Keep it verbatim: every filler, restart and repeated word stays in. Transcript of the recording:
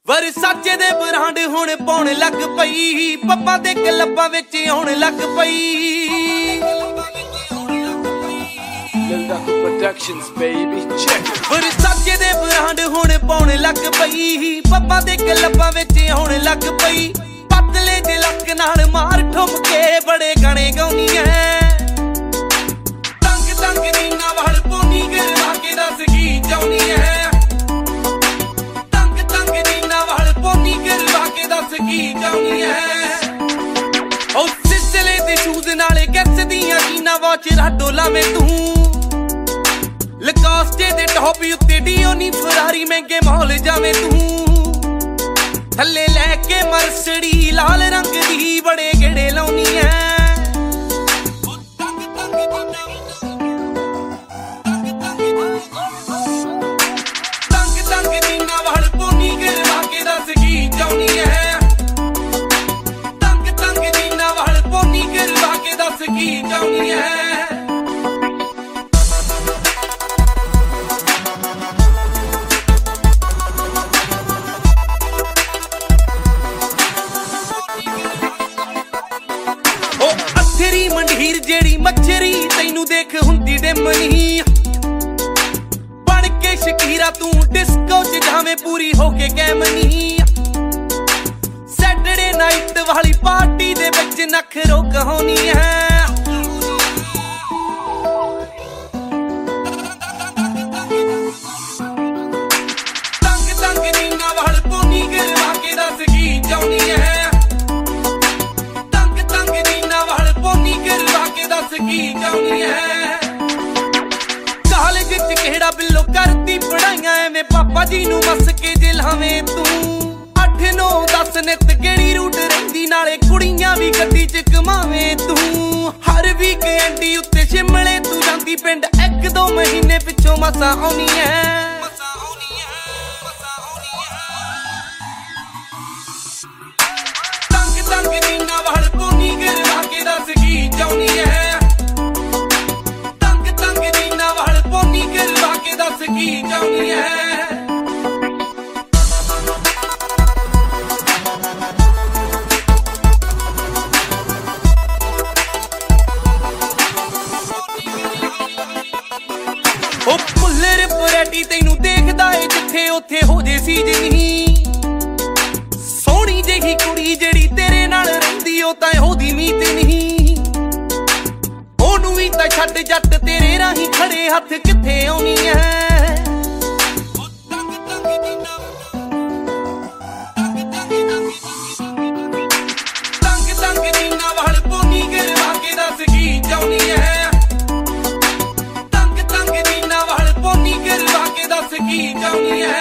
ਵਰਸਾਚੇ ਦੇ ਬਰਾਂਡ ਹੁਣ ਪਾਉਣ ਲੱਗ ਪਈ, ਪੱਪਾਂ ਦੇ ਕਲੱਬਾਂ ਵਿੱਚ ਆਉਣ ਲੱਗ ਪਈ। Productions baby check ਵਰਸਾਚੇ ਦੇ ਬਰਾਂਡ ਹੁਣ ਪਾਉਣ ਲੱਗ ਪਈ, ਪੱਪਾਂ ਦੇ ਕਲੱਬਾਂ ਵਿੱਚ ਆਉਣ ਲੱਗ ਪਈ। ਪਤਲੇ ਦੇ ਲੱਕ ਨਾਲ ਮਾਰ ਠੁੰਮ ਕੇ ਬੜੇ ਗਾਣੇ ਗਾਉਣੀ ਐ। ਤੰਗ ਤੰਗ ਨੀਨਾ ਵਾਲ ਪੋਨੀ ਕਰਵਾ ਕੇ ਦੱਸ ਕੀ ਚਾਹੁੰਦੀ ਐ। ਕੀ ਚਾਹੁੰਦੀ ਐ ਉਹ ਸਿਸਲੇ ਤੇ ਸ਼ੂਜ਼ ਨਾਲੇ ਕਿਸ ਦੀਆਂ ਜੀਨਾ ਵਾਚ ਰਾਡੋ ਲਾਵੇਂ ਤੂੰ। ਲਕਾਸਟੇ ਦੇ ਟੌਪ ਉੱਤੇ ਡੀਓਨੀ ਫਰਾਰੀ ਮਹਿੰਗੇ ਮਾਲ ਜਾਵੇਂ ਤੂੰ। ਥੱਲੇ ਲੈ ਕੇ ਮਰਸੜੀ ਲਾਲ ਰੰਗ ਦੀ ਬੜੇ ਗੇੜੇ ਲਾਉਣੀ ਐ। ਤੰਗ ਤੰਗ ਨੀਨਾ ਵਾਲ ਪੋਨੀ ਕਰਵਾ ਕੇ ਦੱਸ ਕੀ ਚਾਹੁੰਦੀ ਐ। ਕੀ ਚਾਹੁੰਦੀ ਐ ਉਹ ਅਥਰੀ ਮੰਢੀਰ ਜਿਹੜੀ ਮੱਛਰੀ ਤੈਨੂੰ ਦੇਖ ਹੁੰਦੀ ਡਿਮਨੀ। ਬਣ ਕੇ ਸ਼ਕੀਰਾ ਤੂੰ ਡਿਸਕੋ ਚ ਜਾਵੇਂ ਪੂਰੀ ਹੋ ਕੇ ਕੈਮਨੀ। ਸੈਟਰਡੇ ਨਾਈਟ ਵਾਲੀ ਪਾਰਟੀ ਦੇ ਵਿੱਚ ਨਖਰੋ ਕਹਾਉਣੀ ਐ। ਕੀ ਚਾਹੁੰਦੀ ਐ ਕਾਲਜ ਚ ਕਿਹੜਾ ਬਿੱਲੋ ਕਰਦੀ ਪੜਾਈਆਂ ਐਵੇਂ ਪਾਪਾ ਜੀ ਨੂੰ ਮਸ ਕੇ ਜਿਲਾਵੇਂ ਤੂੰ। ਅੱਠ ਨੌ ਦਸ ਨਿੱਤ ਕਿਹੜੀ ਰੂਟ ਰਹਿੰਦੀ ਨਾਲੇ ਕੁੜੀਆਂ ਵੀ ਗੱਡੀ ਚ ਕਮਾਵੇਂ ਤੂੰ। ਹਰ ਵੀਕ ਐਂਡੀ ਉੱਤੇ ਸ਼ਿਮਲੇ ਤੂੰ ਜਾਂਦੀ ਪਿੰਡ ਇੱਕ ਦੋ ਮਹੀਨੇ ਪਿੱਛੋਂ ਮਸਾਂ ਆਉਣੀ ਐ। ਤੰਗ ਤੰਗ ਨੀਨਾ ਵਾਲ ਪੋਨੀ ਕਰਵਾ ਕੇ ਦੱਸ ਕੀ ਚਾਹੁੰਦੀ ਐ। ਦੱਸ ਕੀ ਚਾਹੁੰਦੀ ਐ ਉਹ ਮੁੱਲਰ ਪਰੈਟੀ ਤੈਨੂੰ ਦੇਖਦਾ ਏ ਜਿੱਥੇ ਉੱਥੇ ਹੋ ਜੇ ਸੀਜ ਨਹੀਂ। ਸੋਹਣੀ ਜਿਹੀ ਕੁੜੀ ਜਿਹੜੀ ਤੇਰੇ ਨਾਲ ਰਹਿੰਦੀ ਉਹ ਤਾਂ ਉਹਦੀ ਮੀਤ ਨਹੀਂ। ਉਹਨੂੰ ਵੀ ਤਾਂ ਛੱਡ ਜੱਟ ਤੇਰੇ ਰਾਹੀਂ ਖੜੇ ਹੱਥ ਕਿੱਥੇ ਆਉਣੀ ਐ। ਤੰਗ ਤੰਗ ਨੀਨਾ ਵਾਲ ਪੋਨੀ ਕਰਵਾ ਕੇ ਦੱਸ ਕੀ ਚਾਹੁੰਦੀ ਐ। ਤੰਗ ਤੰਗ ਨੀਨਾ ਵਾਲ ਪੋਨੀ ਕਰਵਾ ਕੇ ਦੱਸ ਕੀ ਚਾਹੁੰਦੀ ਐ।